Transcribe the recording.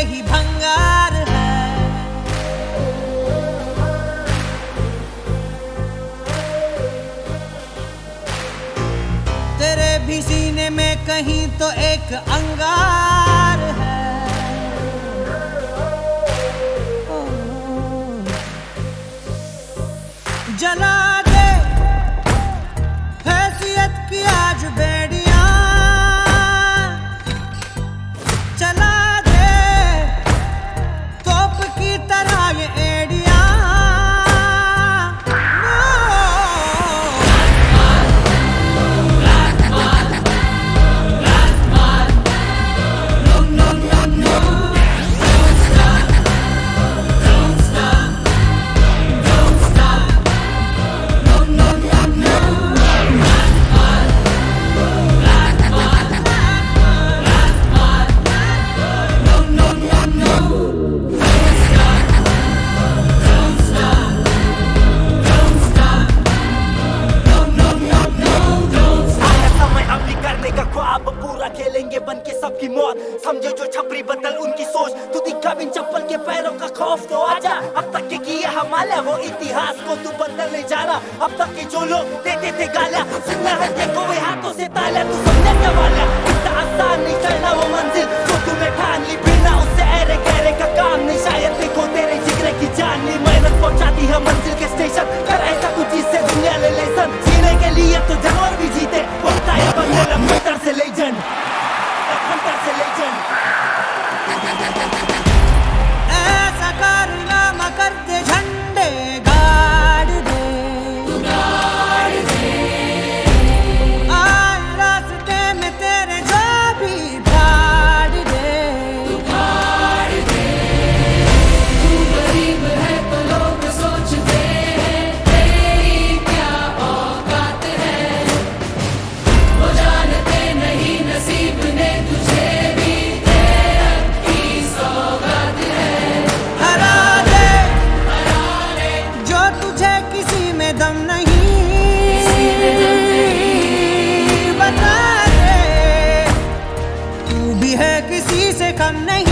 ही भंगार है। तेरे भी सीने में कहीं तो एक अंगार है। जला दे हैसियत की आज बेड़ियां, चला दे तोप की तरह ये एड़ियां। खेलेंगे बन के सबकी मौत, समझो जो छपरी बदल उनकी सोच। तू दिखा बिन चप्पल के पैरों का खौफ तो आजा। अब तक के किए हमारा वो इतिहास को तू बदलने जा रहा। अब तक के जो लोग देते थे गालियां, सुनना है देखो वे हाथों से तालियां। तू समझे क्या वाला इतना आसान नहीं चढ़ना वो मंजिल जो तूने ठान ली। बिना उससे ऐरे गहरे का काम नहीं, शायद देखो तेरे जिगरे की जान ली। मेहनत पहुंचाती है मंजिल के स्टेशन, कर ऐसा कुछ जिससे दुनिया ले लेसन। जीने के लिए तो जानवर भी जीते, होता है बनने लग से लेजेंड। ऐसा कारनामा कर दे, झंडे गाड़ दे, आए रास्ते में तेरे जो भी फाड़ दे। तू गरीब है तो लोग सोचते हैं तेरी क्या औकात है। वो जानते नहीं नसीब ने तुझे दम नहीं, बता दे तू भी है किसी से कम नहीं।